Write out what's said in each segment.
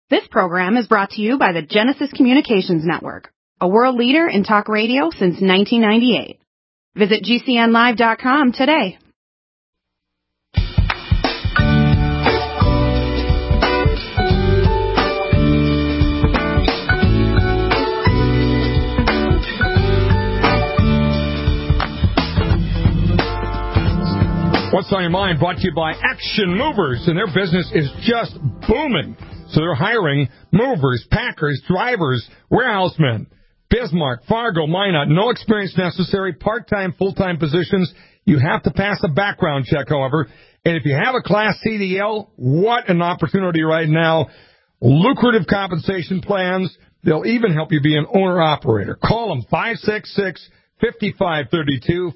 This program is brought to you by the Genesis Communications Network, a world leader in talk radio since 1998. Visit GCNlive.com today. What's on your mind? Brought to you by Action Movers, and their business is just booming. So they're hiring movers, packers, drivers, warehousemen. Bismarck, Fargo, Minot, no experience necessary, part-time, full-time positions. You have to pass a background check, however. And if you have a Class CDL, what an opportunity right now. Lucrative compensation plans. They'll even help you be an owner-operator. Call them 566-5532,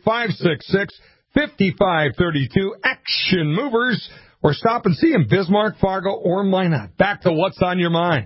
566-5532, Action Movers, or stop and see them, Bismarck, Fargo, or Minot. Back to What's on Your Mind.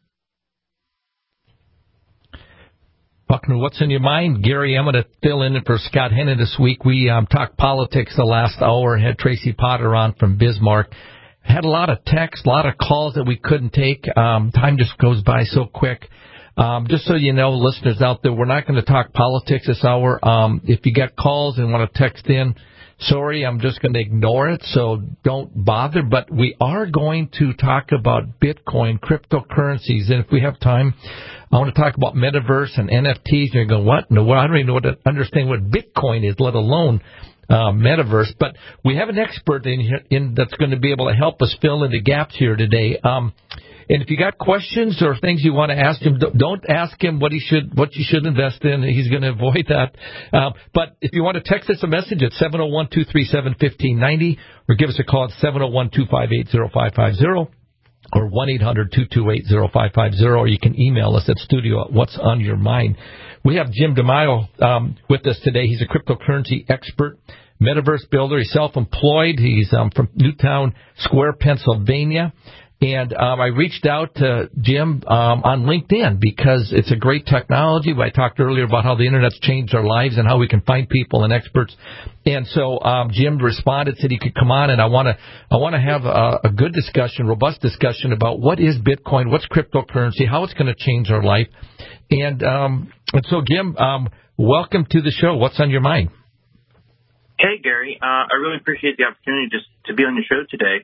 Welcome to What's on Your Mind. Gary, I'm going to fill in for Scott Hennon this week. We talked politics the last hour, had Tracy Potter on from Bismarck. Had a lot of texts, a lot of calls that we couldn't take. Time just goes by so quick. Just so you know, listeners out there, we're not going to talk politics this hour. If you get calls and want to text in, sorry, I'm just going to ignore it, so don't bother. But we are going to talk about Bitcoin, cryptocurrencies, and if we have time, I want to talk about metaverse and NFTs. You're going, what? No, I don't even understand what Bitcoin is, let alone metaverse. But we have an expert in that's going to be able to help us fill in the gaps here today. And if you got questions or things you want to ask him, don't ask him what you should invest in. He's going to avoid that. But if you want to text us a message at 701-237-1590 or give us a call at 701-258-0550 or 1-800-228-0550, or you can email us at studio@whatsonyourmind. We have Jim DeMaio with us today. He's a cryptocurrency expert, metaverse builder. He's self-employed. He's from Newtown Square, Pennsylvania. And I reached out to Jim on LinkedIn because it's a great technology. I talked earlier about how the Internet's changed our lives and how we can find people and experts. And so Jim responded, said he could come on, and I want to have a good discussion, robust discussion about what is Bitcoin, what's cryptocurrency, how it's going to change our life. And so, Jim, welcome to the show. What's on your mind? Hey, Gary. I really appreciate the opportunity just to be on your show today.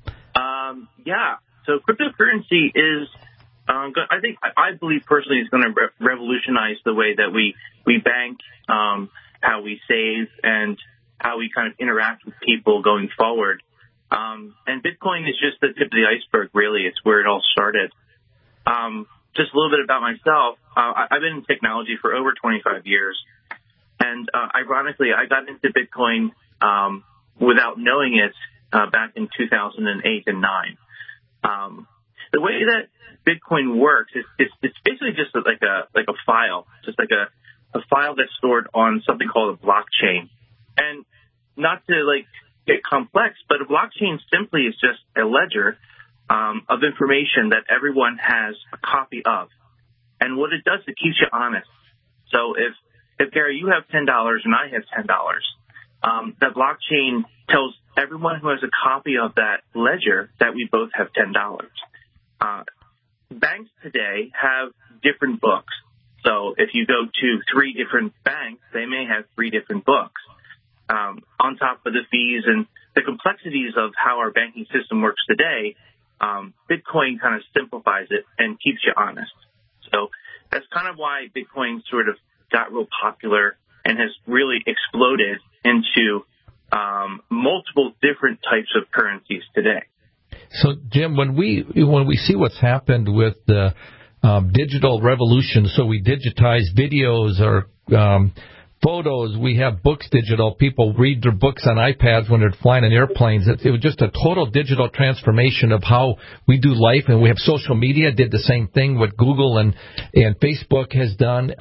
So cryptocurrency is, I believe personally, is going to revolutionize the way that we bank, how we save, and how we kind of interact with people going forward. And Bitcoin is just the tip of the iceberg, really. It's where it all started. Just a little bit about myself. I've been in technology for over 25 years. And ironically, I got into Bitcoin without knowing it back in 2008 and 9. The way that Bitcoin works is it's basically just like a file, just like a file that's stored on something called a blockchain. And not to get complex, but a blockchain simply is just a ledger of information that everyone has a copy of. And what it does, it keeps you honest. So if Gary, you have $10 and I have $10, that blockchain tells everyone who has a copy of that ledger that we both have $10. Banks today have different books. So if you go to 3 different banks, they may have 3 different books. On top of the fees and the complexities of how our banking system works today, Bitcoin kind of simplifies it and keeps you honest. So that's kind of why Bitcoin sort of got real popular and has really exploded into multiple different types of currencies today. So, Jim, when we see what's happened with the digital revolution, so we digitize videos or photos, we have books digital, people read their books on iPads when they're flying in airplanes. It was just a total digital transformation of how we do life, and we have social media did the same thing, what Google and Facebook has done.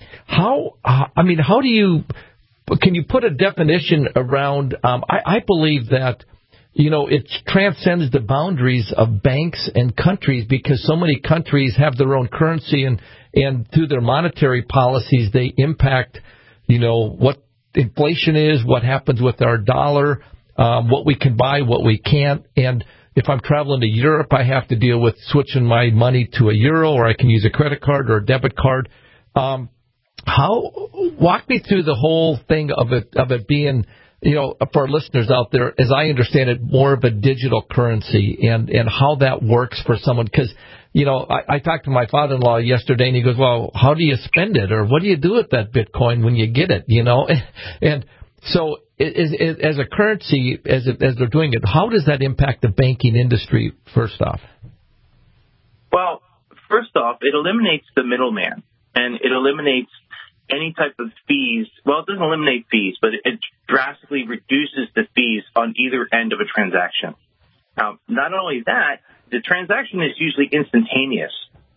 Can you put a definition around, I believe that, it transcends the boundaries of banks and countries because so many countries have their own currency and through their monetary policies, they impact, what inflation is, what happens with our dollar, what we can buy, what we can't. And if I'm traveling to Europe, I have to deal with switching my money to a euro, or I can use a credit card or a debit card. Walk me through the whole thing of it being, for our listeners out there, as I understand it, more of a digital currency and how that works for someone. Because, I talked to my father-in-law yesterday, and he goes, well, how do you spend it? Or what do you do with that Bitcoin when you get it, And so as a currency, as they're doing it, how does that impact the banking industry, first off? Well, first off, it eliminates the middleman, and it eliminates any type of fees. Well, it doesn't eliminate fees, but it drastically reduces the fees on either end of a transaction. Not only that, the transaction is usually instantaneous.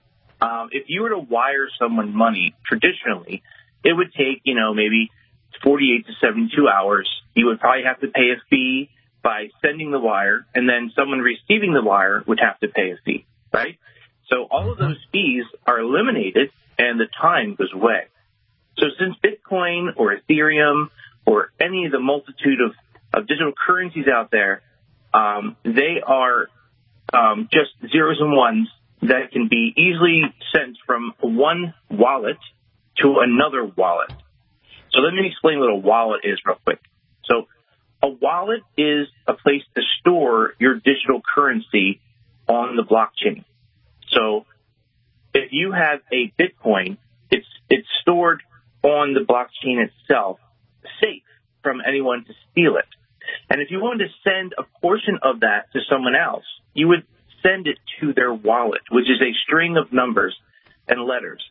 If you were to wire someone money traditionally, it would take, maybe 48 to 72 hours. You would probably have to pay a fee by sending the wire, and then someone receiving the wire would have to pay a fee, right? So all of those fees are eliminated, and the time goes away. So since Bitcoin or Ethereum or any of the multitude of digital currencies out there, they are just zeros and ones that can be easily sent from one wallet to another wallet. So let me explain what a wallet is real quick. So a wallet is a place to store your digital currency on the blockchain. So if you have a Bitcoin, it's stored on the blockchain itself, safe from anyone to steal it. And if you wanted to send a portion of that to someone else, you would send it to their wallet, which is a string of numbers and letters.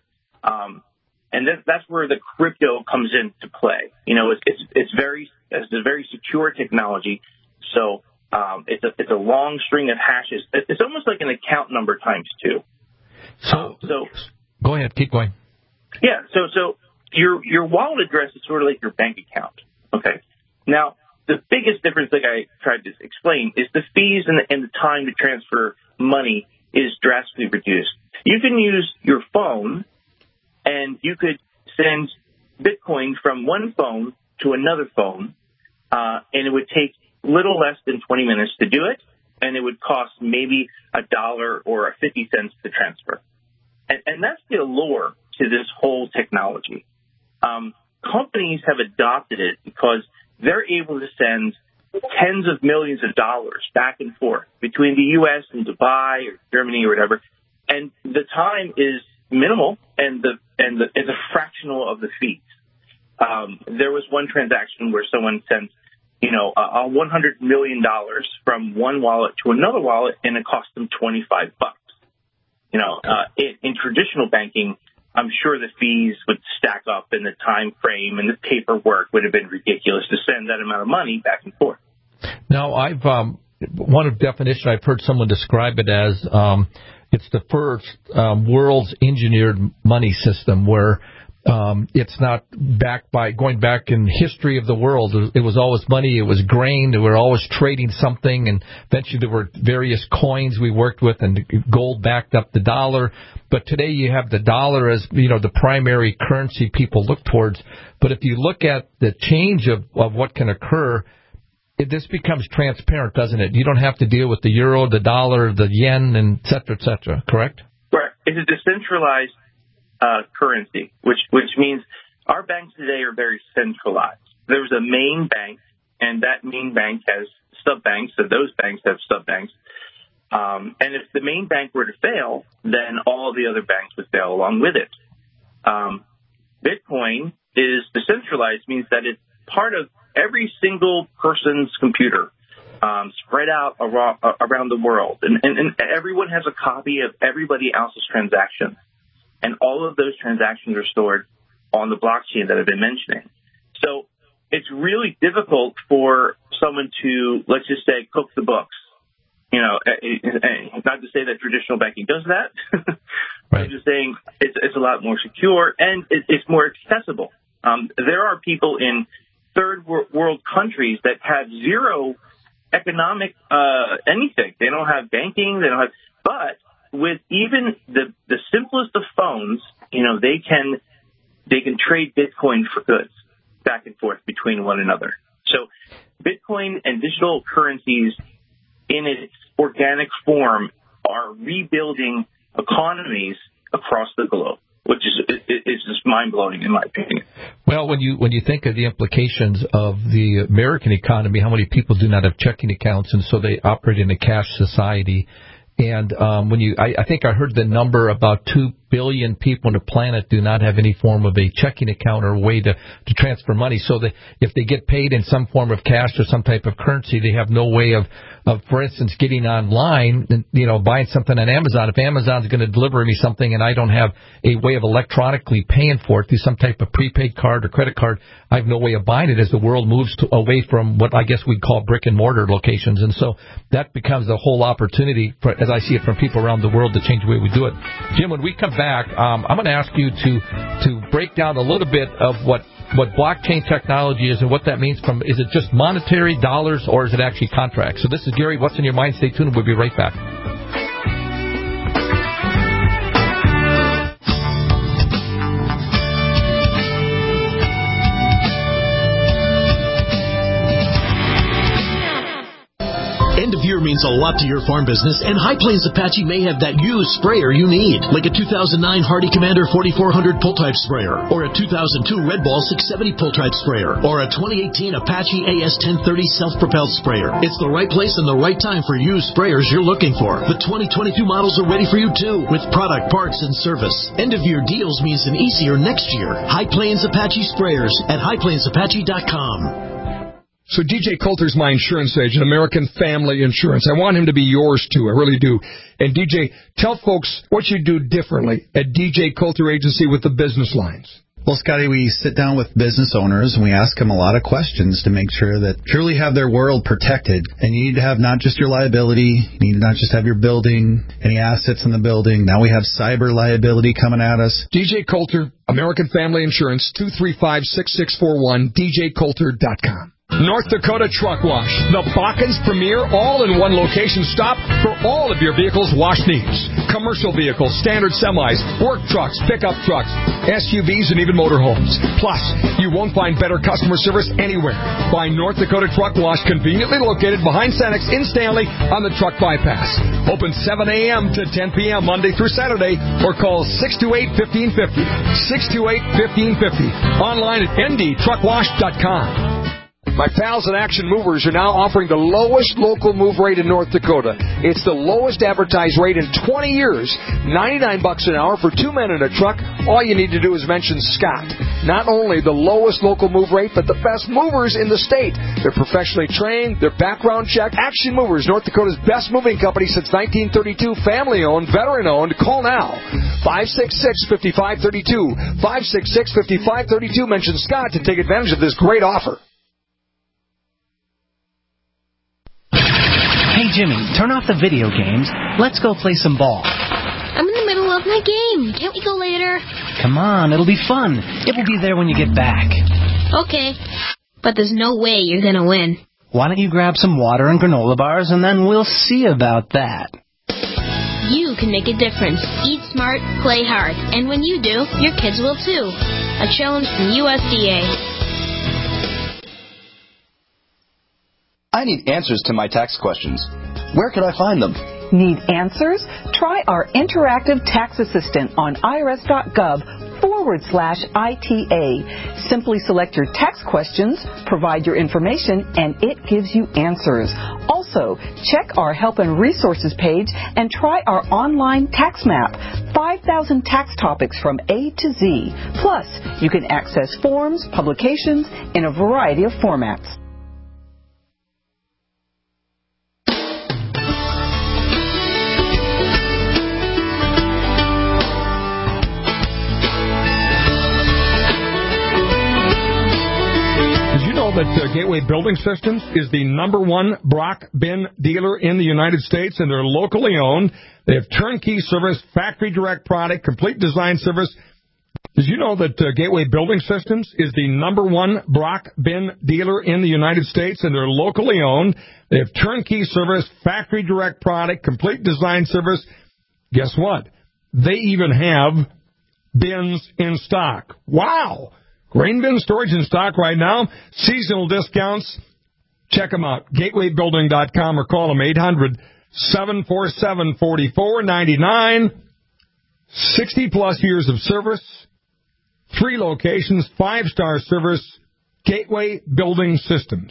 And that's where the crypto comes into play. It's a very secure technology. So it's a long string of hashes. It's almost like an account number times two. So go ahead, keep going. Yeah. So your wallet address is sort of like your bank account. Okay. Now, the biggest difference, like I tried to explain, is the fees and the time to transfer money is drastically reduced. You can use your phone, and you could send Bitcoin from one phone to another phone, and it would take little less than 20 minutes to do it, and it would cost maybe $1 or 50 cents to transfer. And that's the allure to this whole technology. Companies have adopted it because they're able to send tens of millions of dollars back and forth between the U.S. and Dubai or Germany or whatever, and the time is minimal, and it's a fractional of the fees. There was one transaction where someone sent, $100 million from one wallet to another wallet, and it cost them $25. In traditional banking, I'm sure the fees would stack up, and the time frame and the paperwork would have been ridiculous to send that amount of money back and forth. Now, I've one definition I've heard someone describe it as it's the first world's engineered money system where it's not backed by going back in history of the world. It was always money. It was grain. They were always trading something, and eventually there were various coins we worked with, and gold backed up the dollar. But today you have the dollar as the primary currency people look towards. But if you look at the change of what can occur, this becomes transparent, doesn't it? You don't have to deal with the euro, the dollar, the yen, and et cetera, correct? Correct. It's a decentralized currency, which means our banks today are very centralized. There's a main bank, and that main bank has sub-banks, so those banks have sub-banks. And if the main bank were to fail, then all the other banks would fail along with it. Bitcoin is decentralized, means that it's part of every single person's computer, spread out around the world. And everyone has a copy of everybody else's transaction. And all of those transactions are stored on the blockchain that I've been mentioning. So it's really difficult for someone to, let's just say, cook the books. Not to say that traditional banking does that. Right. I'm just saying it's a lot more secure, and it's more accessible. There are people in third world countries that have zero economic anything. They don't have banking. But with even the simplest of phones, they can trade Bitcoin for goods back and forth between one another. So Bitcoin and digital currencies in its organic form are rebuilding economies across the globe, which is just mind-blowing in my opinion. Well, when you think of the implications of the American economy, how many people do not have checking accounts, and so they operate in a cash society. And I think I heard the number, about 2 billion people on the planet do not have any form of a checking account or a way to transfer money. So that if they get paid in some form of cash or some type of currency, they have no way of for instance, getting online and, buying something on Amazon. If Amazon's going to deliver me something and I don't have a way of electronically paying for it through some type of prepaid card or credit card, I have no way of buying it as the world moves away from what I guess we'd call brick and mortar locations. And so that becomes a whole opportunity, as I see it, from people around the world to change the way we do it. Jim, when we come back, I'm going to ask you to break down a little bit of what blockchain technology is and what that means. Is it just monetary dollars or is it actually contracts? So this is Gary. What's in your mind? Stay tuned. We'll be right back. End of year means a lot to your farm business, and High Plains Apache may have that used sprayer you need, like a 2009 Hardy Commander 4400 pull-type sprayer, or a 2002 Red Ball 670 pull-type sprayer, or a 2018 Apache AS 1030 self-propelled sprayer. It's the right place and the right time for used sprayers you're looking for. The 2022 models are ready for you, too, with product, parts, and service. End of year deals means an easier next year. High Plains Apache sprayers at highplainsapache.com. So DJ Coulter's my insurance agent, American Family Insurance. I want him to be yours, too. I really do. And DJ, tell folks what you do differently at DJ Coulter Agency with the business lines. Well, Scotty, we sit down with business owners and we ask them a lot of questions to make sure that truly have their world protected. And you need to have not just your liability, you need to not just have your building, any assets in the building. Now we have cyber liability coming at us. DJ Coulter, American Family Insurance, 235-6641, djcoulter.com. North Dakota Truck Wash, the Bakken's premier all-in-one location stop for all of your vehicles' wash needs. Commercial vehicles, standard semis, work trucks, pickup trucks, SUVs, and even motorhomes. Plus, you won't find better customer service anywhere. Find North Dakota Truck Wash conveniently located behind Cenex in Stanley on the Truck Bypass. Open 7 a.m. to 10 p.m. Monday through Saturday, or call 628-1550. 628-1550. Online at ndtruckwash.com. My pals at Action Movers are now offering the lowest local move rate in North Dakota. It's the lowest advertised rate in 20 years, $99 an hour for 2 men in a truck. All you need to do is mention Scott. Not only the lowest local move rate, but the best movers in the state. They're professionally trained, they're background checked. Action Movers, North Dakota's best moving company since 1932, family-owned, veteran-owned. Call now, 566-5532. 566-5532. Mention Scott to take advantage of this great offer. Hey, Jimmy, turn off the video games. Let's go play some ball. I'm in the middle of my game. Can't we go later? Come on, it'll be fun. It will be there when you get back. Okay, but there's no way you're going to win. Why don't you grab some water and granola bars, and then we'll see about that. You can make a difference. Eat smart, play hard. And when you do, your kids will too. A challenge from USDA. I need answers to my tax questions. Where can I find them? Need answers? Try our interactive tax assistant on irs.gov/ITA. Simply select your tax questions, provide your information, and it gives you answers. Also, check our Help and Resources page and try our online tax map. 5,000 tax topics from A to Z. Plus, you can access forms, publications in a variety of formats. That Gateway Building Systems is the #1 Brock bin dealer in the United States, and they're locally owned. They have turnkey service, factory direct product, complete design service. Did you know that Gateway Building Systems is the #1 Brock bin dealer in the United States, and they're locally owned? They have turnkey service, factory direct product, complete design service. Guess what? They even have bins in stock. Wow! Grain bin storage in stock right now. Seasonal discounts. Check them out, gatewaybuilding.com, or call them 800-747-4499. 60-plus years of service, 3 locations, 5-star service, Gateway Building Systems.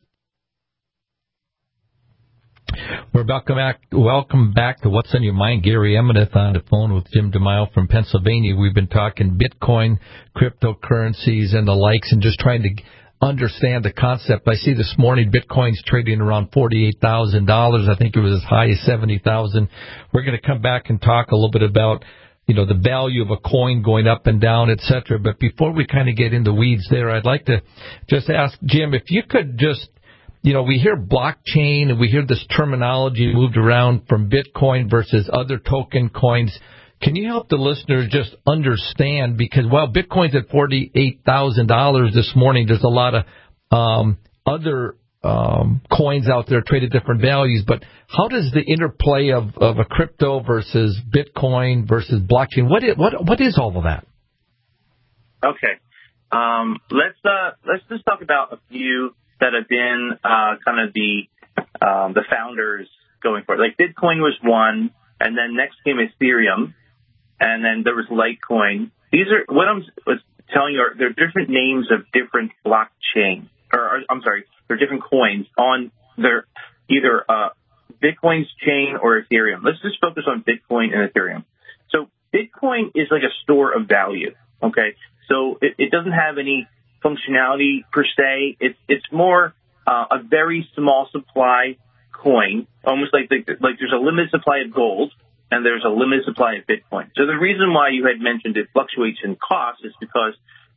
Welcome back to What's on Your Mind. Gary Emeneth on the phone with Jim DeMille from Pennsylvania. We've been talking Bitcoin, cryptocurrencies, and the likes, and just trying to understand the concept. I see this morning Bitcoin's trading around $48,000. I think it was as high as $70,000. We're going to come back and talk a little bit about, the value of a coin going up and down, et cetera. But before we kind of get in the weeds there, I'd like to just ask Jim, if you could just, we hear blockchain and we hear this terminology moved around from Bitcoin versus other token coins. Can you help the listeners just understand? Because while Bitcoin's at $48,000 this morning, there's a lot of other coins out there traded different values. But how does the interplay of a crypto versus Bitcoin versus blockchain? What is all of that? Okay, let's just talk about a few that have been kind of the founders going for it. Like Bitcoin was one, and then next came Ethereum, and then there was Litecoin. These are what I'm telling you. They're different names of different blockchain, they're different coins on their either Bitcoin's chain or Ethereum. Let's just focus on Bitcoin and Ethereum. So Bitcoin is like a store of value. Okay, so it doesn't have any functionality per se. It's more a very small supply coin, almost like there's a limited supply of gold and there's a limited supply of Bitcoin. So the reason why you had mentioned it fluctuates in cost is because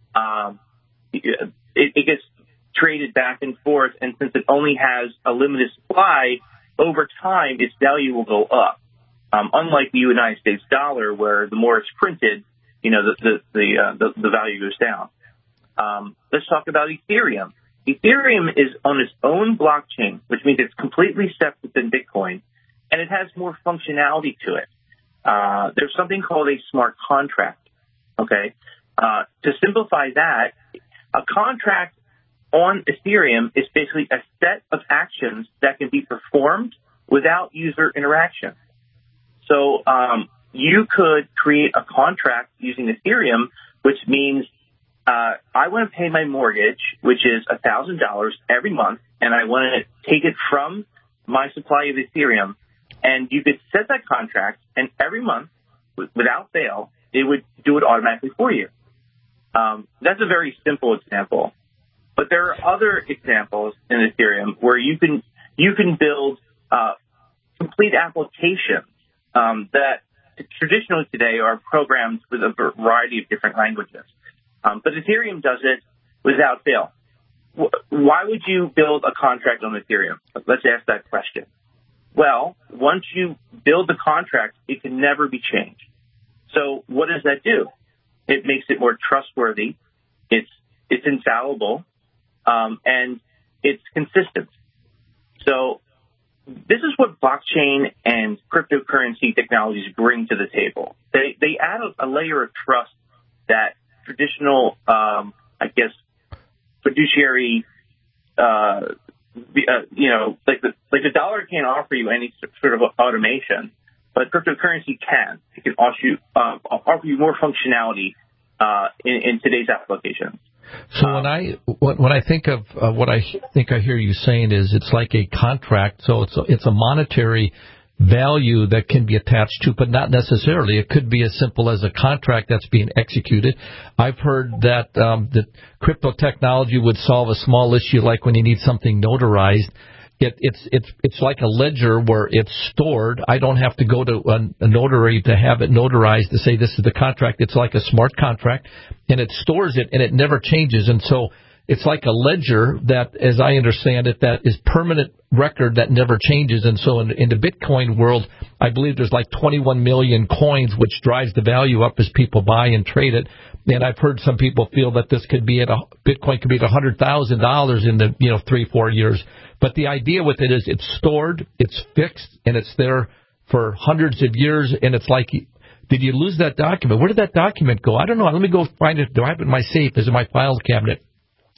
it gets traded back and forth, and since it only has a limited supply, over time its value will go up. Unlike the United States dollar, where the more it's printed, the value goes down. Let's talk about Ethereum. Ethereum is on its own blockchain, which means it's completely separate than Bitcoin, and it has more functionality to it. There's something called a smart contract. Okay, to simplify that, a contract on Ethereum is basically a set of actions that can be performed without user interaction. So you could create a contract using Ethereum, which means I want to pay my mortgage, which is $1,000 every month, and I want to take it from my supply of Ethereum. And you could set that contract, and every month, without fail, it would do it automatically for you. That's a very simple example. But there are other examples in Ethereum where you can build complete applications that traditionally today are programmed with a variety of different languages. But Ethereum does it without fail. Why would you build a contract on Ethereum? Let's ask that question. Well, once you build the contract, it can never be changed. So what does that do? It makes it more trustworthy. It's infallible, and it's consistent. So this is what blockchain and cryptocurrency technologies bring to the table. They add a layer of trust that traditional, fiduciary, like the dollar can't offer you any sort of automation, but cryptocurrency can. It can offer you more functionality in today's applications. So when I think of what I think I hear you saying is it's like a contract. So it's a monetary value that can be attached to, but not necessarily. It could be as simple as a contract that's being executed. I've heard that that crypto technology would solve a small issue, like when you need something notarized. It's like a ledger where it's stored. I don't have to go to a notary to have it notarized to say this is the contract. It's like a smart contract, and it stores it, and it never changes. And so it's like a ledger that, as I understand it, that is permanent record that never changes. And so in the Bitcoin world, I believe there's like 21 million coins, which drives the value up as people buy and trade it. And I've heard some people feel that this could be Bitcoin could be at $100,000 in the 3-4 years. But the idea with it is it's stored, it's fixed, and it's there for hundreds of years. And it's like, did you lose that document? Where did that document go? I don't know. Let me go find it. Do I have it in my safe? Is it in my file cabinet?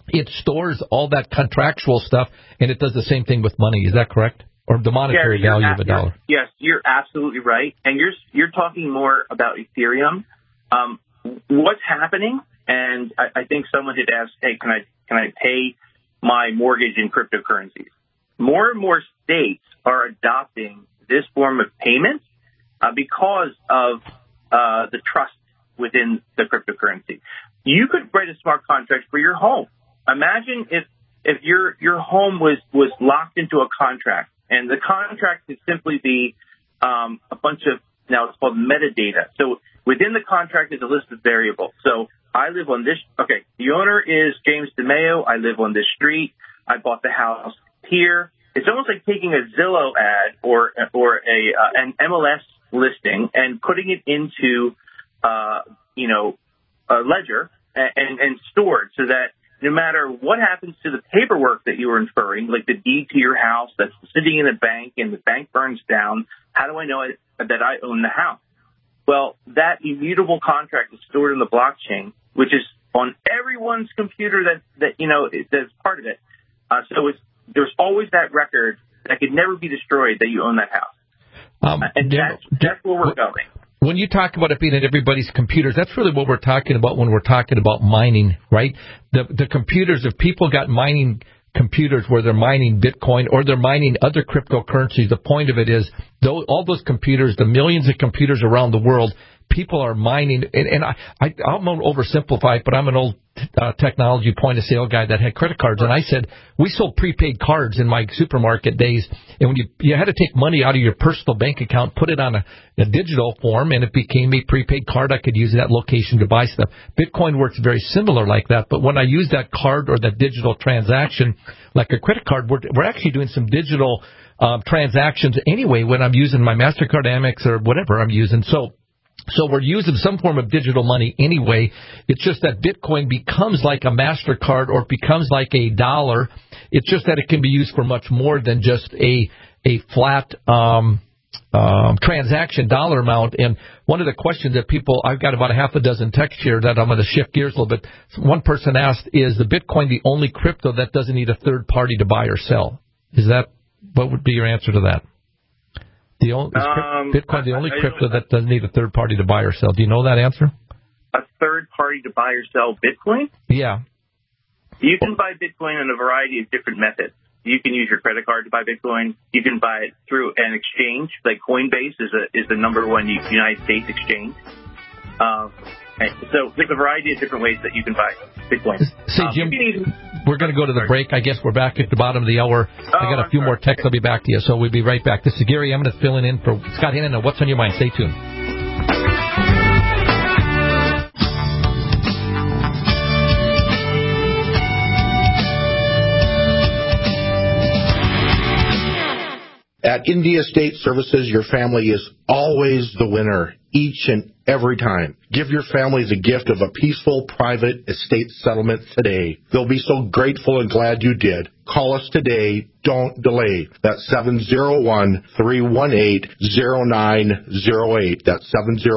it stores all that contractual stuff, and it does the same thing with money. Is that correct? Or the monetary value of a dollar? Yes, you're absolutely right. And you're talking more about Ethereum. What's happening? And I think someone had asked, hey, can I pay my mortgage in cryptocurrencies? More and more states are adopting this form of payment because of the trust within the cryptocurrency. You could write a smart contract for your home. Imagine if your home was locked into a contract, and the contract could simply be a bunch of, now it's called metadata. So within the contract is a list of variables. So I live on this, okay, the owner is James DeMeo. I live on this street. I bought the house here. It's almost like taking a Zillow ad or an MLS listing and putting it into, a ledger and stored so that no matter what happens to the paperwork that you were inferring, like the deed to your house that's sitting in a bank and the bank burns down, how do I know that I own the house? Well, that immutable contract is stored in the blockchain, which is on everyone's computer that's part of it. So there's always that record that could never be destroyed that you own that house. And that's where we're going. When you talk about it being at everybody's computers, that's really what we're talking about when we're talking about mining, right? The computers, if people got mining computers where they're mining Bitcoin or they're mining other cryptocurrencies, the point of it is all those computers, the millions of computers around the world, people are mining. And I'm going to oversimplify it, but I'm an old technology point-of-sale guy that had credit cards. And I said, we sold prepaid cards in my supermarket days. And when you had to take money out of your personal bank account, put it on a digital form, and it became a prepaid card. I could use that location to buy stuff. Bitcoin works very similar like that. But when I use that card or that digital transaction, like a credit card, we're actually doing some digital transactions anyway when I'm using my MasterCard, Amex, or whatever I'm using. So we're using some form of digital money anyway. It's just that Bitcoin becomes like a MasterCard or becomes like a dollar. It's just that it can be used for much more than just a flat transaction dollar amount. And one of the questions that I've got about a half a dozen texts here that I'm going to shift gears a little bit. One person asked, is the Bitcoin the only crypto that doesn't need a third party to buy or sell? What would be your answer to that? Is Bitcoin the only crypto that doesn't need a third party to buy or sell? Do you know that answer? A third party to buy or sell Bitcoin? Yeah. You can buy Bitcoin in a variety of different methods. You can use your credit card to buy Bitcoin. You can buy it through an exchange, like Coinbase is the number one United States exchange. So there's a variety of different ways that you can buy Bitcoin. Say, Jim, we're going to go to the break. I guess we're back at the bottom of the hour. I got a few more texts. I'll be back to you, so we'll be right back. This is Gary Emmett filling in for Scott Hannon on What's on Your Mind. Stay tuned. At India Estate Services, your family is always the winner, each and every time. Give your family the gift of a peaceful, private estate settlement today. They'll be so grateful and glad you did. Call us today. Don't delay. That's 701-318-0908. That's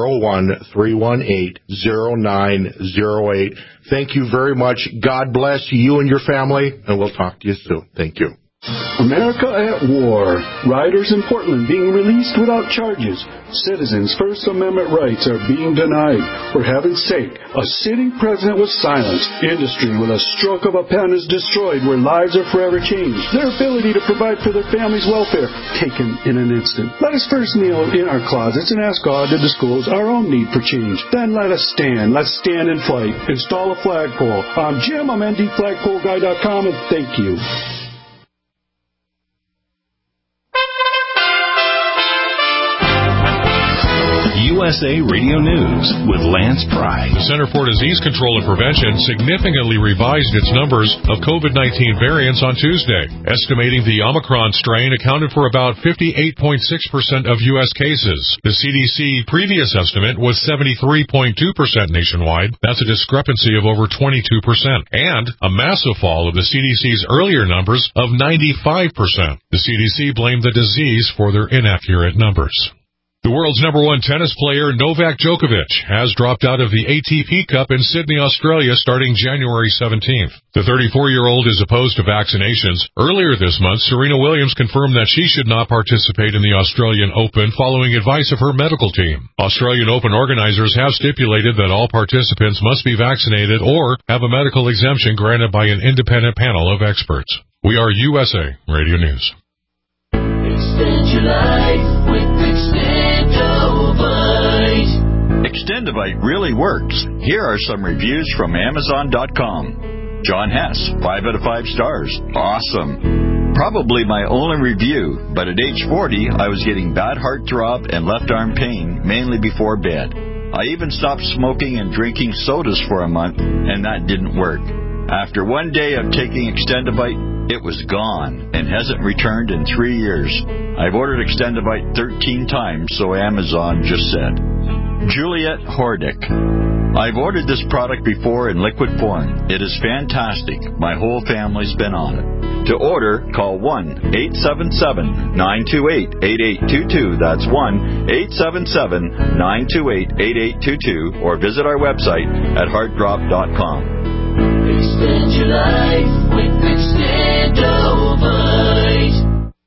701-318-0908. Thank you very much. God bless you and your family, and we'll talk to you soon. Thank you. America at war. Rioters in Portland being released without charges. Citizens' First Amendment rights are being denied. For heaven's sake, a sitting president was silenced. Industry with a stroke of a pen is destroyed where lives are forever changed. Their ability to provide for their family's welfare taken in an instant. Let us first kneel in our closets and ask God to disclose our own need for change. Then let us stand. Let's stand and fight. Install a flagpole. I'm Jim. I'm ndflagpoleguy.com, and thank you. USA Radio News with Lance Pry. The Center for Disease Control and Prevention significantly revised its numbers of COVID-19 variants on Tuesday, estimating the Omicron strain accounted for about 58.6% of U.S. cases. The CDC previous estimate was 73.2% nationwide. That's a discrepancy of over 22%, and a massive fall of the CDC's earlier numbers of 95%. The CDC blamed the disease for their inaccurate numbers. The world's number one tennis player, Novak Djokovic, has dropped out of the ATP Cup in Sydney, Australia, starting January 17th. The 34-year-old is opposed to vaccinations. Earlier this month, Serena Williams confirmed that she should not participate in the Australian Open following advice of her medical team. Australian Open organizers have stipulated that all participants must be vaccinated or have a medical exemption granted by an independent panel of experts. We are USA Radio News. Extend your life with Extendivite really works. Here are some reviews from Amazon.com. John Hess, 5 out of 5 stars. Awesome. Probably my only review, but at age 40, I was getting bad heartthrob and left arm pain, mainly before bed. I even stopped smoking and drinking sodas for a month, and that didn't work. After one day of taking Extendivite, it was gone and hasn't returned in 3 years. I've ordered Extendivite 13 times, so Amazon just said. Juliet Hordick. I've ordered this product before in liquid form. It is fantastic. My whole family's been on it. To order, call 1-877-928-8822. That's 1-877-928-8822. Or visit our website at heartdrop.com. Extend your life with Extendivite.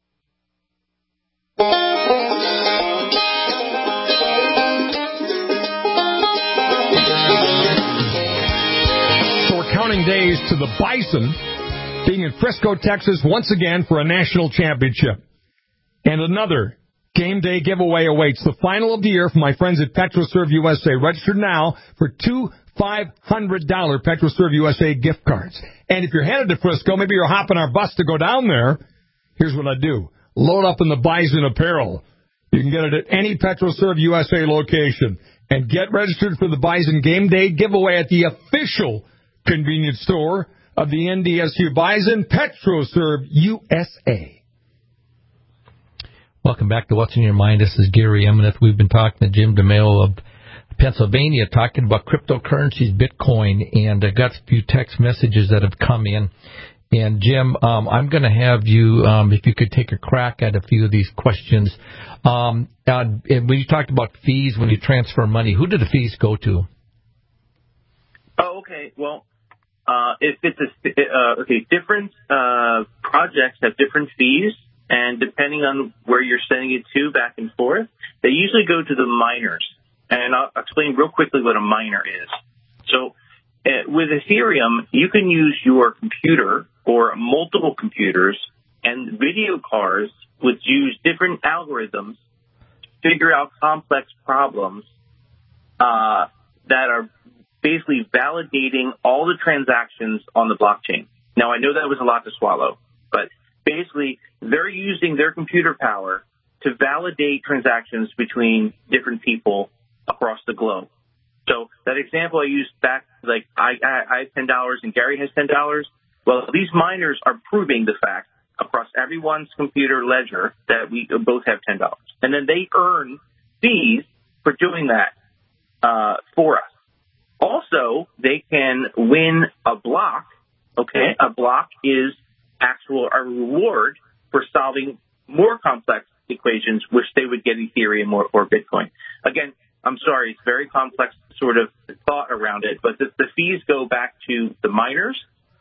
Days to the Bison being in Frisco, Texas once again for a national championship. And another game day giveaway awaits. The final of the year for my friends at PetroServe USA. Register now for 2 $500 PetroServe USA gift cards. And if you're headed to Frisco, maybe you're hopping our bus to go down there, here's what I do. Load up in the Bison apparel. You can get it at any PetroServe USA location. And get registered for the Bison game day giveaway at the official convenience store of the NDSU Bison, PetroServe USA. Welcome back to What's in Your Mind. This is Gary Eminent. We've been talking to Jim DeMeo of Pennsylvania, talking about cryptocurrencies, Bitcoin, and I got a few text messages that have come in. And Jim, I'm going to have you, if you could take a crack at a few of these questions. And when you talked about fees when you transfer money, who do the fees go to? Oh, okay. Well, if it's different projects have different fees, and depending on where you're sending it to, back and forth, they usually go to the miners. And I'll explain real quickly what a miner is. So, with Ethereum, you can use your computer or multiple computers and video cards which use different algorithms to figure out complex problems that are basically validating all the transactions on the blockchain. Now, I know that was a lot to swallow, but basically they're using their computer power to validate transactions between different people across the globe. So that example I used back, like I have $10 and Gary has $10. Well, these miners are proving the fact across everyone's computer ledger that we both have $10. And then they earn fees for doing that for us. Also, they can win a block. Okay, a block is a reward for solving more complex equations, which they would get Ethereum or Bitcoin. Again, I'm sorry, it's very complex sort of thought around it, but the fees go back to the miners.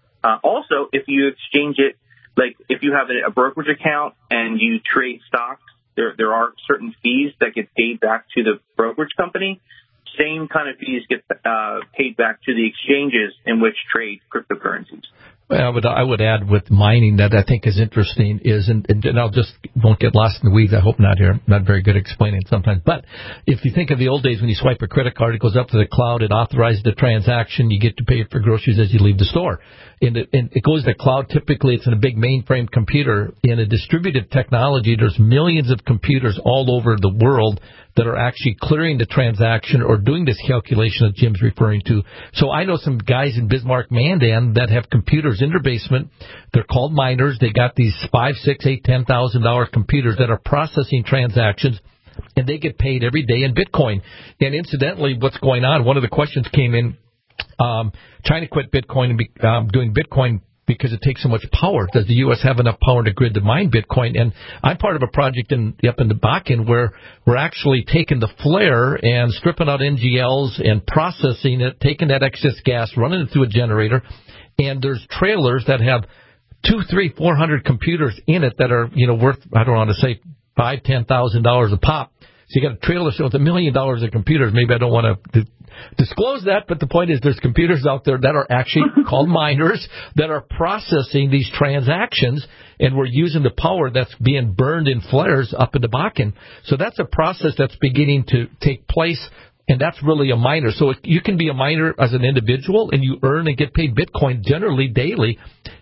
Also, if you exchange it, like if you have a brokerage account and you trade stocks, there are certain fees that get paid back to the brokerage company. Same kind of fees get paid back to the exchanges in which trade cryptocurrencies. Well, I would add with mining that I think is interesting is, and I'll just won't get lost in the weeds. I hope not here. I'm not very good at explaining sometimes. But if you think of the old days when you swipe a credit card, it goes up to the cloud, it authorizes the transaction, you get to pay for groceries as you leave the store. And it goes to the cloud. Typically, it's in a big mainframe computer. In a distributed technology, there's millions of computers all over the world that are actually clearing the transaction or doing this calculation that Jim's referring to. So I know some guys in Bismarck, Mandan that have computers in their basement. They're called miners. They got these $5,000, $6,000, $8,000, $10,000 computers that are processing transactions, and they get paid every day in Bitcoin. And incidentally, what's going on? One of the questions came in. China quit Bitcoin and doing Bitcoin because it takes so much power. Does the U.S. have enough power in the grid to mine Bitcoin? And I'm part of a project up in the Bakken where we're actually taking the flare and stripping out NGLs and processing it, taking that excess gas, running it through a generator. And there's trailers that have 200, 300, 400 computers in it that are, worth, I don't want to say $5,000, $10,000 a pop. So you got a trailer with $1 million of computers. Maybe I don't want to disclose that, but the point is there's computers out there that are actually called miners that are processing these transactions, and we're using the power that's being burned in flares up in the Bakken. So that's a process that's beginning to take place, and that's really a miner. So you can be a miner as an individual, and you earn and get paid Bitcoin generally daily,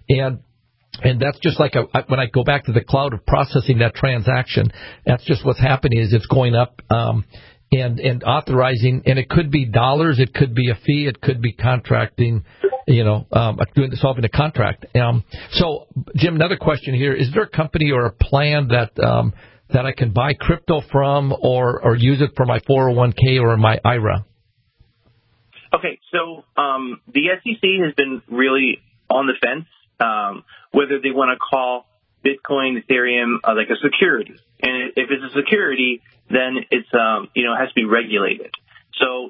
and that's just like when I go back to the cloud of processing that transaction, that's just what's happening is it's going up and authorizing, and it could be dollars, it could be a fee, it could be contracting, solving a contract. So, Jim, another question here. Is there a company or a plan that I can buy crypto from or use it for my 401k or my IRA? Okay, so the SEC has been really on the fence whether they want to call Bitcoin, Ethereum like a security. And if it's a security, then it's has to be regulated. So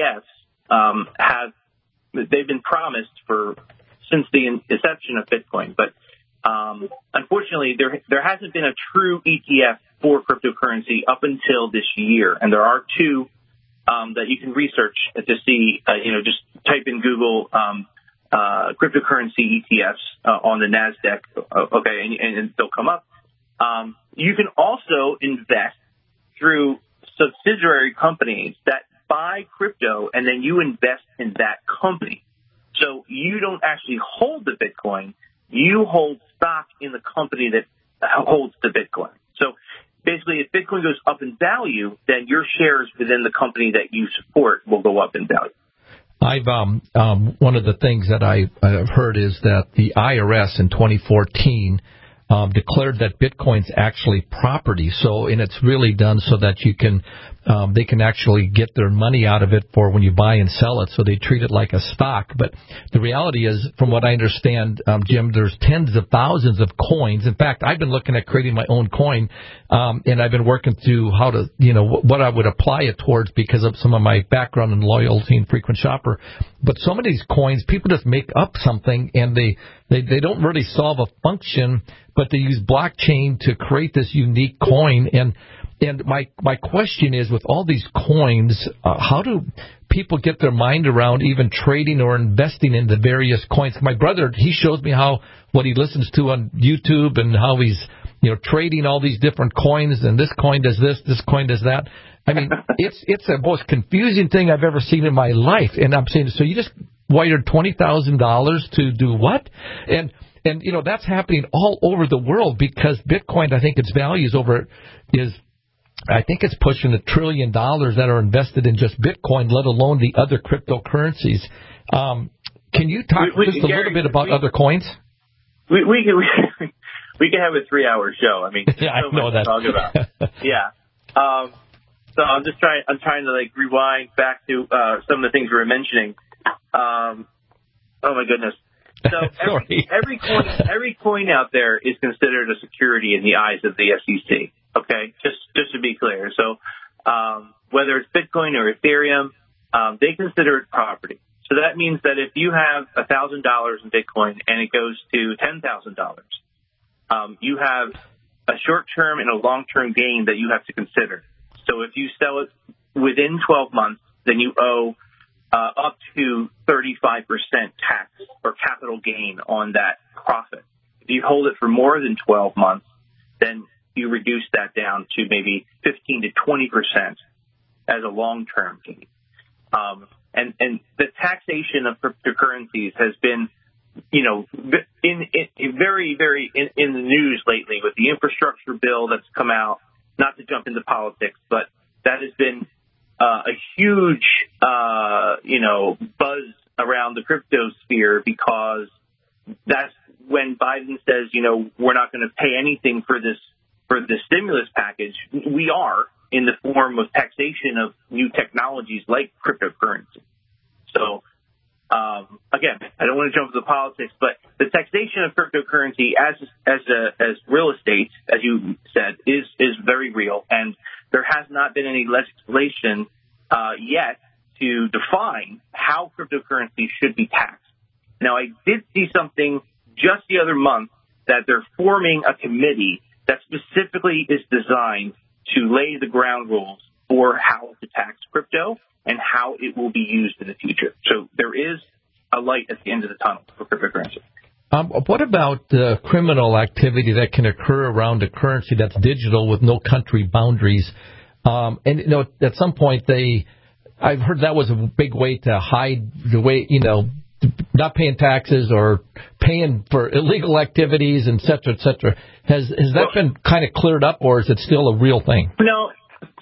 ETFs they've been promised since the inception of Bitcoin, but unfortunately there hasn't been a true ETF for cryptocurrency up until this year, and there are two that you can research to see. Just type in Google cryptocurrency ETFs on the NASDAQ, and they'll come up. You can also invest through subsidiary companies that buy crypto, and then you invest in that company. So you don't actually hold the Bitcoin. You hold stock in the company that holds the Bitcoin. So basically, if Bitcoin goes up in value, then your shares within the company that you support will go up in value. I've one of the things that I've heard is that the IRS in 2014 declared that Bitcoin's actually property. So, and it's really done so that you can they can actually get their money out of it for when you buy and sell it. So they treat it like a stock. But the reality is, from what I understand, Jim, there's tens of thousands of coins. In fact, I've been looking at creating my own coin, and I've been working through how to, what I would apply it towards because of some of my background in loyalty and frequent shopper. But some of these coins, people just make up something, and they don't really solve a function, but they use blockchain to create this unique coin. And my question is, with all these coins, how do people get their mind around even trading or investing in the various coins? My brother, he shows me what he listens to on YouTube and how he's trading all these different coins, and this coin does this coin does that. I mean, it's the most confusing thing I've ever seen in my life. And I'm saying, so you just wired $20,000 to do what? And that's happening all over the world because Bitcoin, I think its values I think it's pushing $1 trillion that are invested in just Bitcoin, let alone the other cryptocurrencies. Can you talk just a little bit about other coins? We can have a 3-hour show. I mean, yeah, I know that. To talk about. Yeah. So I'm trying to rewind back to some of the things we were mentioning. Oh my goodness. So every coin out there is considered a security in the eyes of the SEC. Okay, just to be clear. So whether it's Bitcoin or Ethereum, they consider it property. So that means that if you have $1,000 in Bitcoin and it goes to $10,000, you have a short-term and a long-term gain that you have to consider. So if you sell it within 12 months, then you owe up to 35% tax or capital gain on that profit. If you hold it for more than 12 months, then you reduce that down to maybe 15 to 20% as a long-term gain. And the taxation of cryptocurrencies has been, very, very in the news lately with the infrastructure bill that's come out. Not to jump into politics, but that has been a huge, buzz around the crypto sphere because that's when Biden says, we're not going to pay anything for the stimulus package. We are in the form of taxation of new technologies like cryptocurrency. So again, I don't want to jump into the politics, but the taxation of cryptocurrency as real estate, as you said, is very real, and there has not been any legislation yet to define how cryptocurrency should be taxed. Now, I did see something just the other month that they're forming a committee that specifically is designed to lay the ground rules for how to tax crypto and how it will be used in the future. So there is a light at the end of the tunnel for cryptocurrency. What about criminal activity that can occur around a currency that's digital with no country boundaries? And at some point I've heard that was a big way to hide the way, not paying taxes or paying for illegal activities, et cetera, et cetera. Has that been kind of cleared up, or is it still a real thing? No.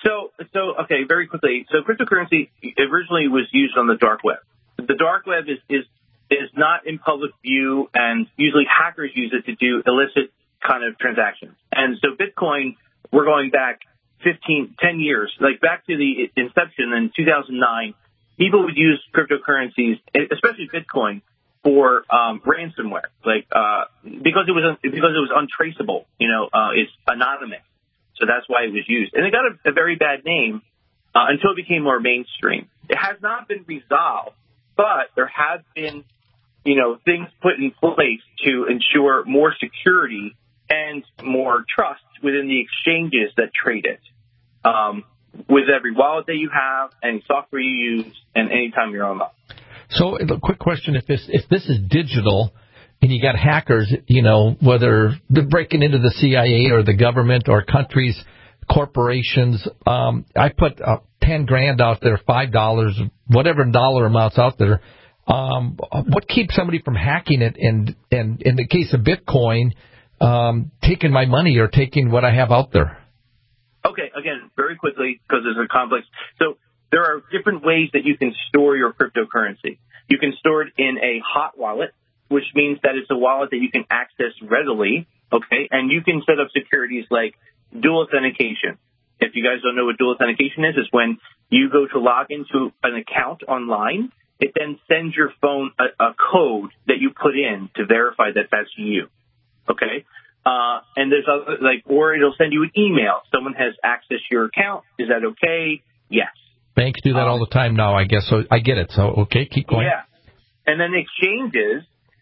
So okay, very quickly. So cryptocurrency originally was used on the dark web. The dark web is not in public view, and usually hackers use it to do illicit kind of transactions. And so Bitcoin, we're going back 10 years, like back to the inception in 2009. People would use cryptocurrencies, especially Bitcoin, for ransomware, because it was untraceable. It's anonymous, so that's why it was used, and it got a very bad name until it became more mainstream. It has not been resolved, but there have been, things put in place to ensure more security and more trust within the exchanges that trade it. With every wallet that you have, any software you use, and anytime you're online. So, a quick question: if this is digital, and you got hackers, whether they're breaking into the CIA or the government or countries, corporations, I put $10,000 out there, $5, whatever dollar amounts out there. What keeps somebody from hacking it? And in the case of Bitcoin, taking my money or taking what I have out there? Okay, again, very quickly, because it's a complex. So there are different ways that you can store your cryptocurrency. You can store it in a hot wallet, which means that it's a wallet that you can access readily, okay? And you can set up securities like dual authentication. If you guys don't know what dual authentication is, it's when you go to log into an account online, it then sends your phone a code that you put in to verify that that's you, okay? And there's other, or it'll send you an email. Someone has accessed your account. Is that okay? Yes. Banks do that all the time now, I guess. So I get it. So, okay, keep going. Yeah. And then exchanges,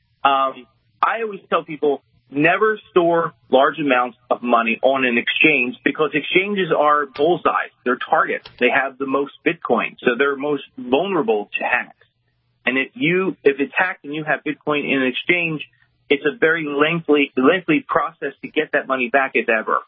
I always tell people never store large amounts of money on an exchange because exchanges are bullseyes. They're targets. They have the most Bitcoin, so they're most vulnerable to hacks. And if it's hacked and you have Bitcoin in an exchange, it's a very lengthy process to get that money back, if ever.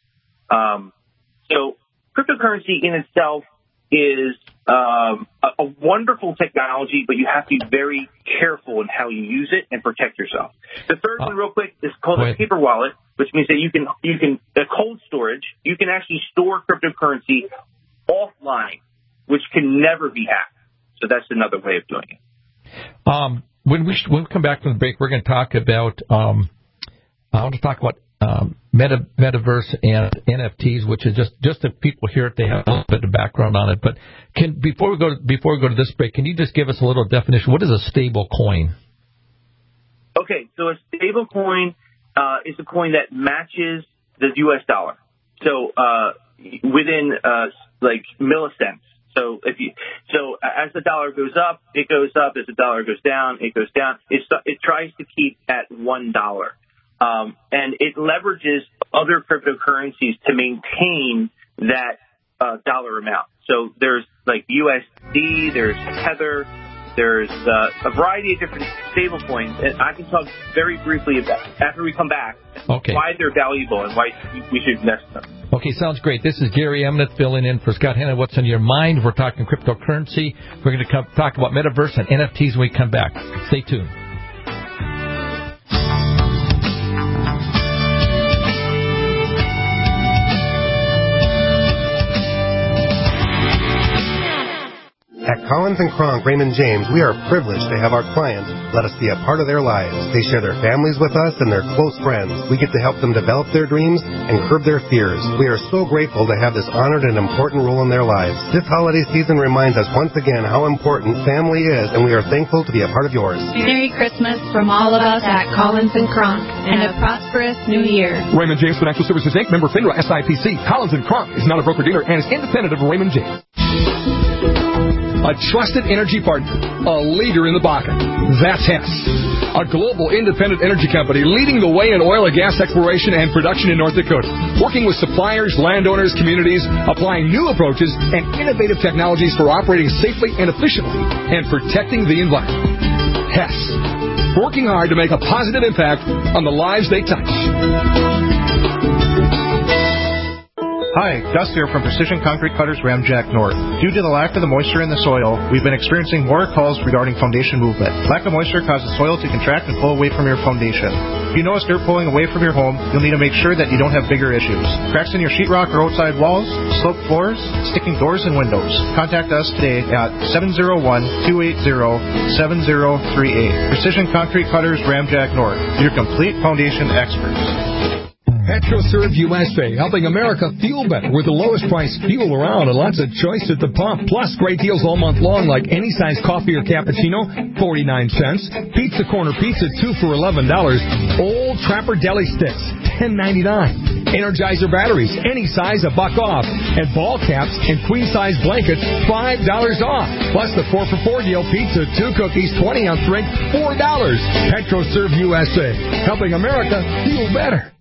So cryptocurrency in itself is a wonderful technology, but you have to be very careful in how you use it and protect yourself. The third one, real quick, is called a paper wallet, which means that you can cold storage. You can actually store cryptocurrency offline, which can never be hacked. So that's another way of doing it. When we come back from the break, we're going to talk about I want to talk about metaverse and NFTs, which is just the people hear it, they have a little bit of background on it. But before we go to this break, can you just give us a little definition? What is a stable coin? Okay, so a stable coin is a coin that matches the U.S. dollar. So within millicents. So as the dollar goes up, it goes up. As the dollar goes down, it goes down. It tries to keep at $1. And it leverages other cryptocurrencies to maintain that dollar amount. So there's USD, there's Tether, there's a variety of different stable coins. And I can talk very briefly about after we come back why they're valuable and why we should invest in them. Okay, sounds great. This is Gary Emmett filling in for Scott Hanna. What's on your mind? We're talking cryptocurrency. We're going to talk about metaverse and NFTs when we come back. Stay tuned. At Collins & Kronk Raymond James, we are privileged to have our clients let us be a part of their lives. They share their families with us and their close friends. We get to help them develop their dreams and curb their fears. We are so grateful to have this honored and important role in their lives. This holiday season reminds us once again how important family is, and we are thankful to be a part of yours. Merry Christmas from all of us at Collins & Kronk, and a prosperous New Year. Raymond James Financial Services, Inc., member FINRA SIPC. Collins & Kronk is not a broker-dealer and is independent of Raymond James. A trusted energy partner, a leader in the Bakken. That's Hess, a global independent energy company leading the way in oil and gas exploration and production in North Dakota, working with suppliers, landowners, communities, applying new approaches and innovative technologies for operating safely and efficiently and protecting the environment. Hess, working hard to make a positive impact on the lives they touch. Hi, Gus here from Precision Concrete Cutters Ramjack North. Due to the lack of the moisture in the soil, we've been experiencing more calls regarding foundation movement. Lack of moisture causes soil to contract and pull away from your foundation. If you notice dirt pulling away from your home, you'll need to make sure that you don't have bigger issues. Cracks in your sheetrock or outside walls, sloped floors, sticking doors and windows. Contact us today at 701-280-7038. Precision Concrete Cutters Ramjack North, your complete foundation experts. PetroServe USA, helping America fuel better with the lowest price fuel around and lots of choice at the pump. Plus, great deals all month long like any size coffee or cappuccino, 49 cents. Pizza Corner Pizza, 2 for $11. Old Trapper Deli Sticks, $10.99. Energizer batteries, any size, $1 off. And ball caps and queen-size blankets, $5 off. Plus the 4 for $4 deal, pizza, 2 cookies, 20-ounce drink, $4. PetroServe USA, helping America fuel better.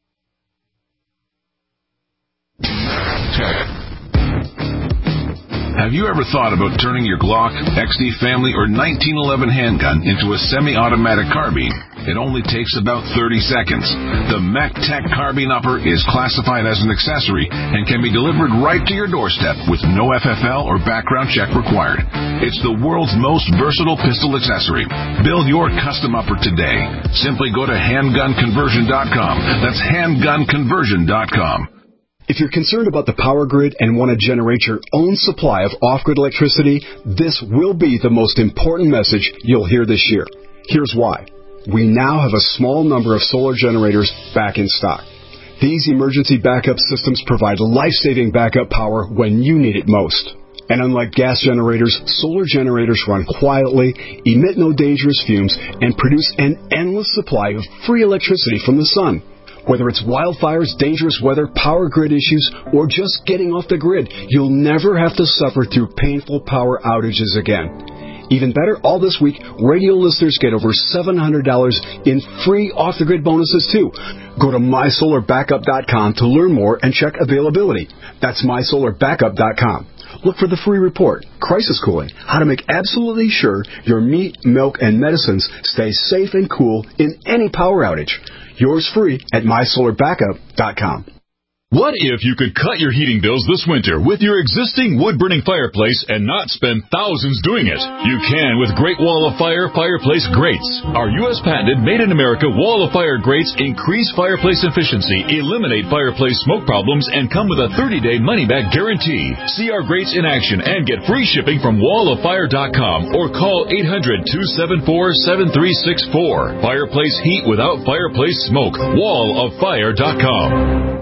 Have you ever thought about turning your Glock, XD Family, or 1911 handgun into a semi-automatic carbine? It only takes about 30 seconds. The MacTech Carbine Upper is classified as an accessory and can be delivered right to your doorstep with no FFL or background check required. It's the world's most versatile pistol accessory. Build your custom upper today. Simply go to handgunconversion.com. That's handgunconversion.com. If you're concerned about the power grid and want to generate your own supply of off-grid electricity, this will be the most important message you'll hear this year. Here's why. We now have a small number of solar generators back in stock. These emergency backup systems provide life-saving backup power when you need it most. And unlike gas generators, solar generators run quietly, emit no dangerous fumes, and produce an endless supply of free electricity from the sun. Whether it's wildfires, dangerous weather, power grid issues, or just getting off the grid, you'll never have to suffer through painful power outages again. Even better, all this week, radio listeners get over $700 in free off-the-grid bonuses, too. Go to mysolarbackup.com to learn more and check availability. That's mysolarbackup.com. Look for the free report, Crisis Cooling, how to make absolutely sure your meat, milk, and medicines stay safe and cool in any power outage. Yours free at mysolarbackup.com. What if you could cut your heating bills this winter with your existing wood-burning fireplace and not spend thousands doing it? You can with Great Wall of Fire fireplace grates. Our U.S.-patented, made-in-America Wall of Fire grates increase fireplace efficiency, eliminate fireplace smoke problems, and come with a 30-day money-back guarantee. See our grates in action and get free shipping from walloffire.com or call 800-274-7364. Fireplace heat without fireplace smoke. walloffire.com.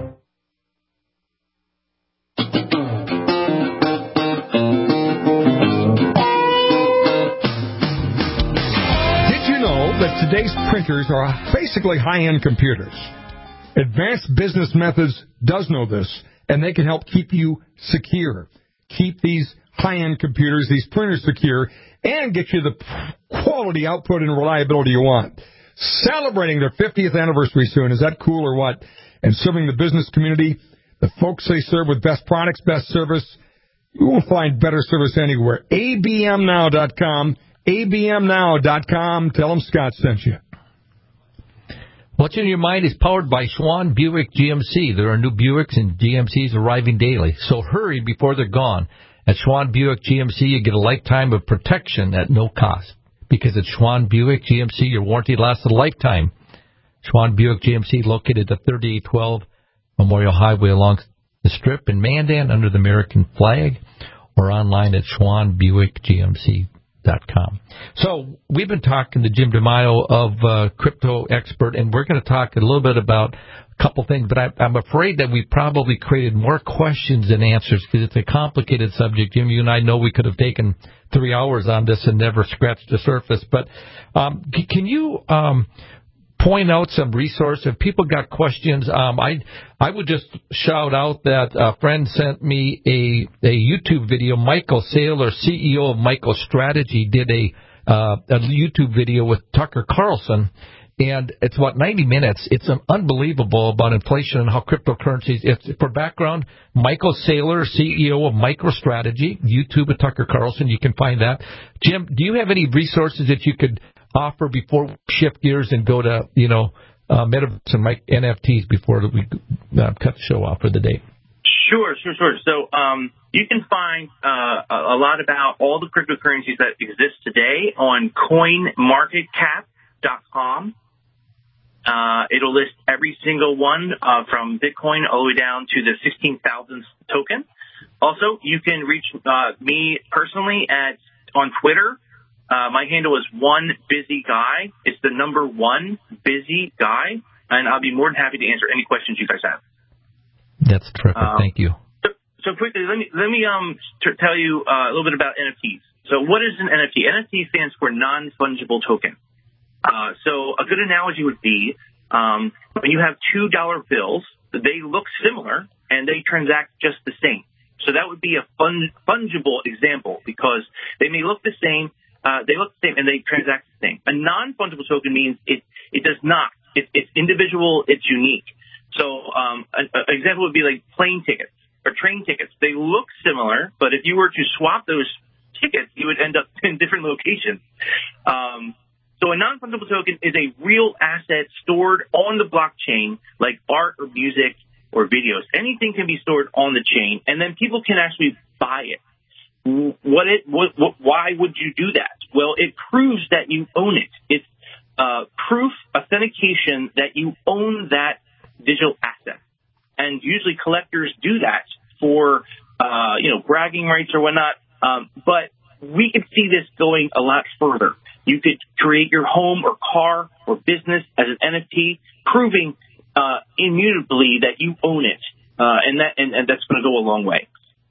Today's printers are basically high-end computers. Advanced Business Methods does know this, and they can help keep you secure. Keep these high-end computers, these printers secure, and get you the quality output and reliability you want. Celebrating their 50th anniversary soon. Is that cool or what? And serving the business community, the folks they serve with best products, best service. You won't find better service anywhere. abmnow.com. abmnow.com. Tell them Scott sent you. What's in Your Mind is powered by Schwann Buick GMC. There are new Buicks and GMCs arriving daily, so hurry before they're gone. At Schwann Buick GMC, you get a lifetime of protection at no cost. Because at Schwann Buick GMC, your warranty lasts a lifetime. Schwann Buick GMC, located at 3812 Memorial Highway along the Strip in Mandan under the American flag. or online at SchwannBuickGMC.com. So we've been talking to Jim DeMaio of Crypto Expert, and we're going to talk a little bit about a couple things, but I'm afraid that we probably created more questions than answers because it's a complicated subject. Jim, you and I know we could have taken 3 hours on this and never scratched the surface, but can you point out some resources? If people got questions, I would just shout out that a friend sent me a YouTube video. Michael Saylor, CEO of MicroStrategy, did a YouTube video with Tucker Carlson, and it's about 90 minutes. It's unbelievable about inflation and how cryptocurrencies. It's, for background, Michael Saylor, CEO of MicroStrategy, YouTube with Tucker Carlson. You can find that. Jim, do you have any resources that you could offer before we shift gears and go to, Metaverse and NFTs before we cut the show off for the day? Sure. So you can find a lot about all the cryptocurrencies that exist today on coinmarketcap.com. It'll list every single one from Bitcoin all the way down to the 16,000th token. Also, you can reach me personally on Twitter. My handle is OneBusyGuy. It's the number 1 busy guy, and I'll be more than happy to answer any questions you guys have. That's terrific. Thank you. So quickly, let me tell you a little bit about NFTs. So what is an NFT? NFT stands for non-fungible token. So a good analogy would be when you have $2 bills, they look similar and they transact just the same. So that would be a fungible example because they may look the same, and they transact the same. A non-fungible token means it does not. It's individual. It's unique. So an example would be like plane tickets or train tickets. They look similar, but if you were to swap those tickets, you would end up in different locations. So a non-fungible token is a real asset stored on the blockchain, like art or music or videos. Anything can be stored on the chain, and then people can actually buy it. Why would you do that? Well, it proves that you own it. It's proof, authentication that you own that digital asset. And usually collectors do that for, bragging rights or whatnot. But we could see this going a lot further. You could create your home or car or business as an NFT, proving immutably that you own it, and that's going to go a long way.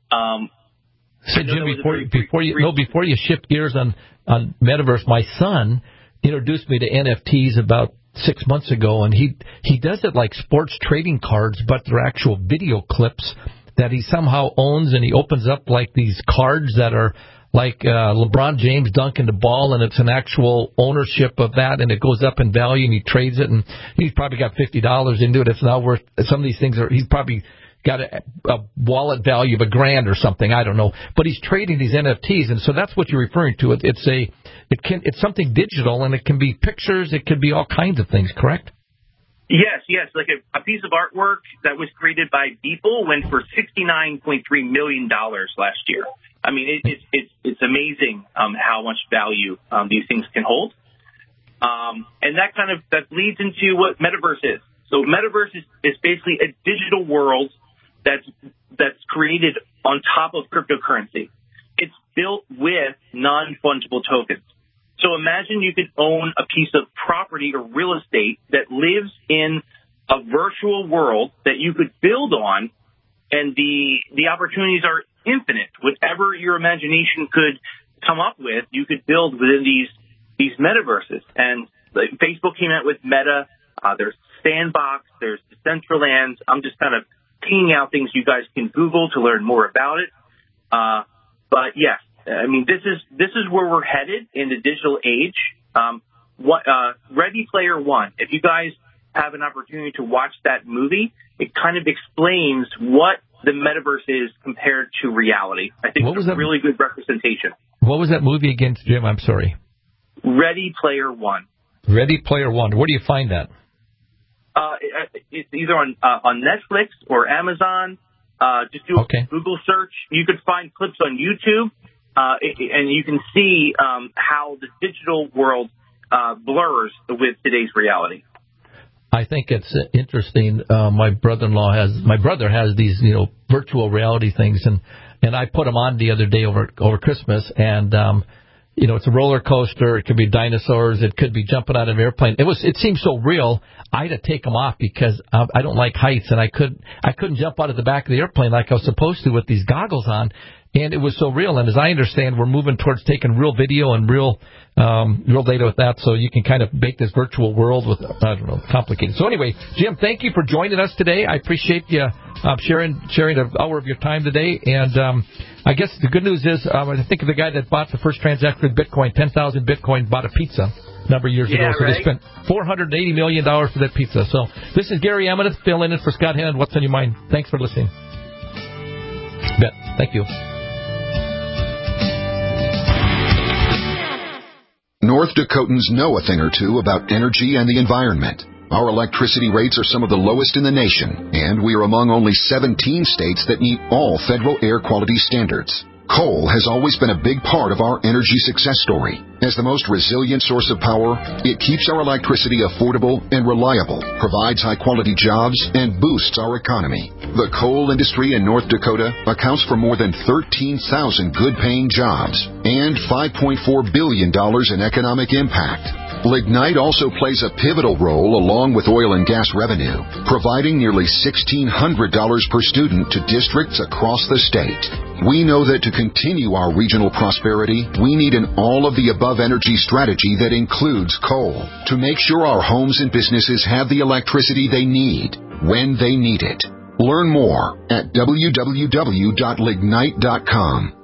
So Jim, before you shift gears on Metaverse, my son introduced me to NFTs about 6 months ago, and he does it like sports trading cards, but they're actual video clips that he somehow owns, and he opens up like these cards that are like LeBron James dunking the ball, and it's an actual ownership of that, and it goes up in value, and he trades it, and he's probably got $50 into it. It's now worth, some of these things he's probably got a wallet value of $1,000 or something, I don't know. But he's trading these NFTs, and so that's what you're referring to. It's something digital, and it can be pictures, it could be all kinds of things, correct? Yes, like a piece of artwork that was created by Beeple went for $69.3 million last year. I mean, it's amazing how much value these things can hold, and that leads into what Metaverse is. So Metaverse is basically a digital world that's created on top of cryptocurrency. It's built with non-fungible tokens. So imagine you could own a piece of property or real estate that lives in a virtual world that you could build on, and the opportunities are infinite. Whatever your imagination could come up with, you could build within these metaverses. And like Facebook came out with Meta. There's Sandbox. There's Decentraland. I'm just kind of pinging out things you guys can Google to learn more about it. But yes, I mean, this is where we're headed in the digital age. Ready Player One. If you guys have an opportunity to watch that movie, it kind of explains what the metaverse is compared to reality. I think it's a really good representation. What was that movie again, Jim? I'm sorry. Ready Player One. Ready Player One. Where do you find that? It's either on Netflix or Amazon. Just do a Google search. You could find clips on YouTube, and you can see how the digital world blurs with today's reality. I think it's interesting. My brother has these, virtual reality things, and And I put them on the other day over Christmas, and it's a roller coaster. It could be dinosaurs. It could be jumping out of an airplane. It seemed so real. I had to take them off because I don't like heights, and I couldn't jump out of the back of the airplane like I was supposed to with these goggles on. And it was so real. And as I understand, we're moving towards taking real video and real data with that, so you can kind of make this virtual world with, complicated. So anyway, Jim, thank you for joining us today. I appreciate you sharing an hour of your time today. And I guess the good news is, I think of the guy that bought the first transaction with Bitcoin, 10,000 Bitcoin, bought a pizza a number of years ago. So they spent $480 million for that pizza. So this is Gary Ameneth filling in for Scott Hennon. What's on your mind? Thanks for listening. Bet. Thank you. North Dakotans know a thing or two about energy and the environment. Our electricity rates are some of the lowest in the nation, and we are among only 17 states that meet all federal air quality standards. Coal has always been a big part of our energy success story. As the most resilient source of power, it keeps our electricity affordable and reliable, provides high-quality jobs, and boosts our economy. The coal industry in North Dakota accounts for more than 13,000 good-paying jobs and $5.4 billion in economic impact. Lignite also plays a pivotal role along with oil and gas revenue, providing nearly $1,600 per student to districts across the state. We know that to continue our regional prosperity, we need an all-of-the-above energy strategy that includes coal to make sure our homes and businesses have the electricity they need when they need it. Learn more at www.lignite.com.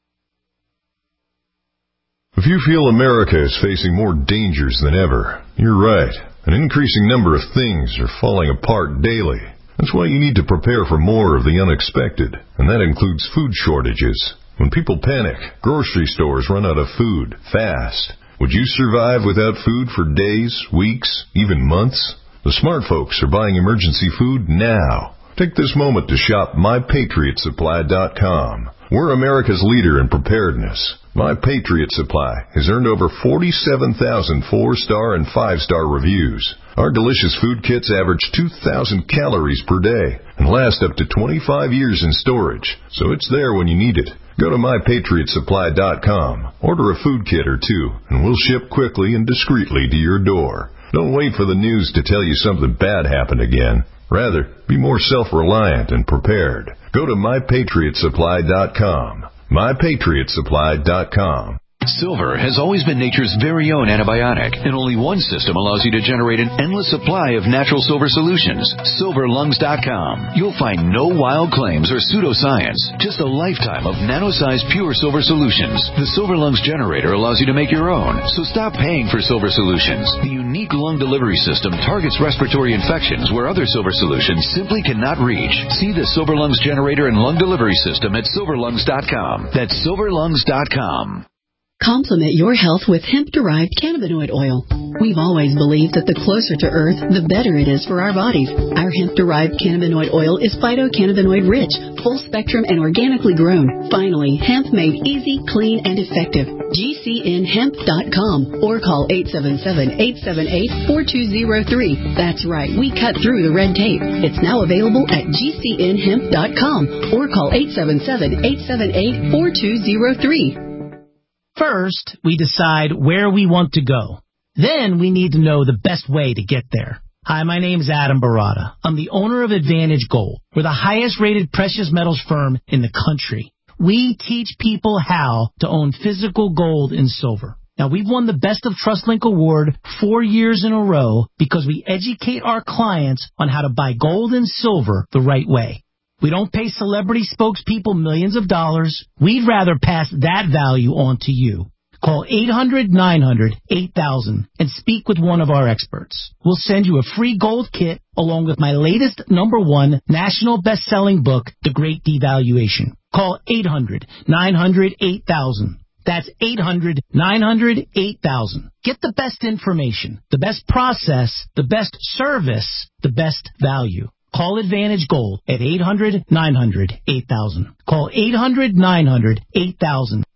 If you feel America is facing more dangers than ever, you're right. An increasing number of things are falling apart daily. That's why you need to prepare for more of the unexpected, and that includes food shortages. When people panic, grocery stores run out of food fast. Would you survive without food for days, weeks, even months? The smart folks are buying emergency food now. Take this moment to shop MyPatriotSupply.com. We're America's leader in preparedness. My Patriot Supply has earned over 47,000 4-star and 5-star reviews. Our delicious food kits average 2,000 calories per day and last up to 25 years in storage, so it's there when you need it. Go to MyPatriotSupply.com, order a food kit or two, and we'll ship quickly and discreetly to your door. Don't wait for the news to tell you something bad happened again. Rather, be more self-reliant and prepared. Go to MyPatriotSupply.com. MyPatriotSupply.com. Silver has always been nature's very own antibiotic, and only one system allows you to generate an endless supply of natural silver solutions. SilverLungs.com. You'll find no wild claims or pseudoscience, just a lifetime of nano-sized pure silver solutions. The Silver Lungs generator allows you to make your own, so stop paying for silver solutions. The unique lung delivery system targets respiratory infections where other silver solutions simply cannot reach. See the Silver Lungs generator and lung delivery system at SilverLungs.com. That's SilverLungs.com. Complement your health with hemp-derived cannabinoid oil. We've always believed that the closer to Earth, the better it is for our bodies. Our hemp-derived cannabinoid oil is phytocannabinoid-rich, full-spectrum, and organically grown. Finally, hemp made easy, clean, and effective. GCNhemp.com or call 877-878-4203. That's right, we cut through the red tape. It's now available at GCNhemp.com or call 877-878-4203. First, we decide where we want to go. Then we need to know the best way to get there. Hi, my name is Adam Barada. I'm the owner of Advantage Gold. We're the highest-rated precious metals firm in the country. We teach people how to own physical gold and silver. Now, we've won the Best of TrustLink Award 4 years in a row because we educate our clients on how to buy gold and silver the right way. We don't pay celebrity spokespeople millions of dollars. We'd rather pass that value on to you. Call 800-900-8000 and speak with one of our experts. We'll send you a free gold kit along with my latest #1 national best-selling book, The Great Devaluation. Call 800-900-8000. That's 800-900-8000. Get the best information, the best process, the best service, the best value. Call Advantage Gold at 800-900-8000. Call 800-900-8000.